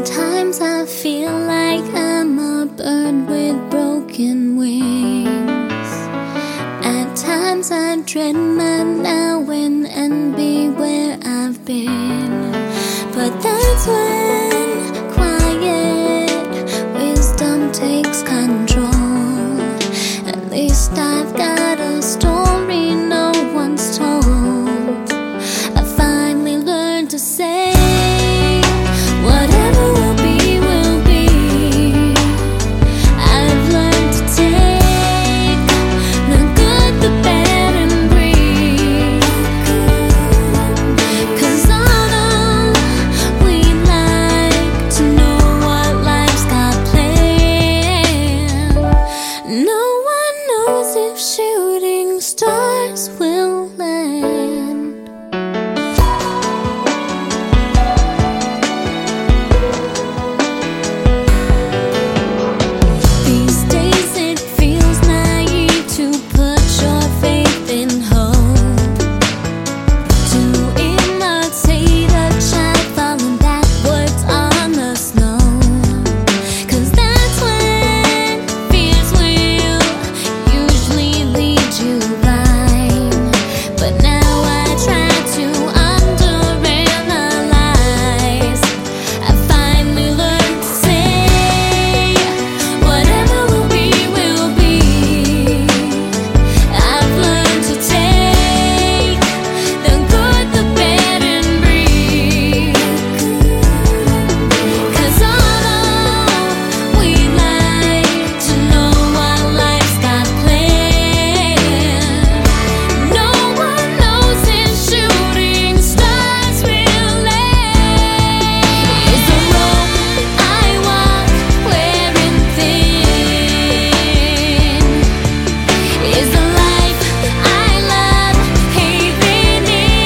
Sometimes I feel like I'm a bird with broken wings. At times I dread my now and envy where I've been. But that's when quiet wisdom takes control. At least I've got a story no one's told. I finally learned to say, whatever will be, will be. I've learned to take the good, the bad, and breathe. 'Cause although we like to know what life's got planned, no one knows if shooting stars will land. These days it feels naive to put your faith in hope, to imitate a child falling backwards on the snow. 'Cause that's when fears will usually lead you blind. But now I try to underanalyze. I finally learned to say, whatever will be, will be. I've learned to take the good, the bad, and breathe. 'Cause although we like to know what life's got planned, no one knows if shooting stars will land. Is the road I walk wearing thin? Is the life I love caving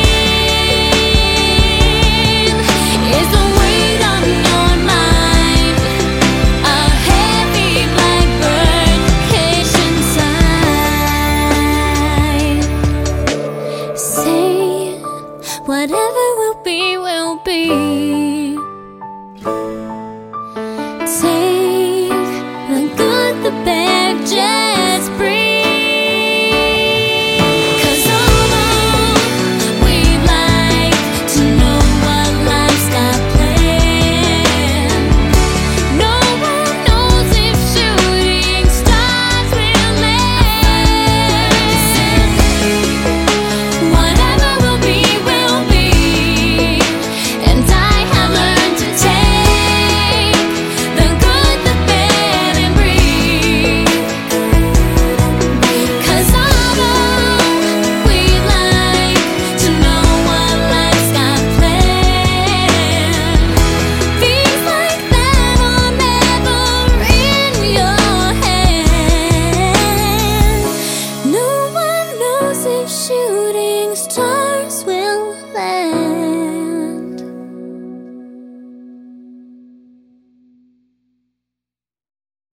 in? Is the weight on your mind a heavy black bird caged inside? Say, whatever will be, will be.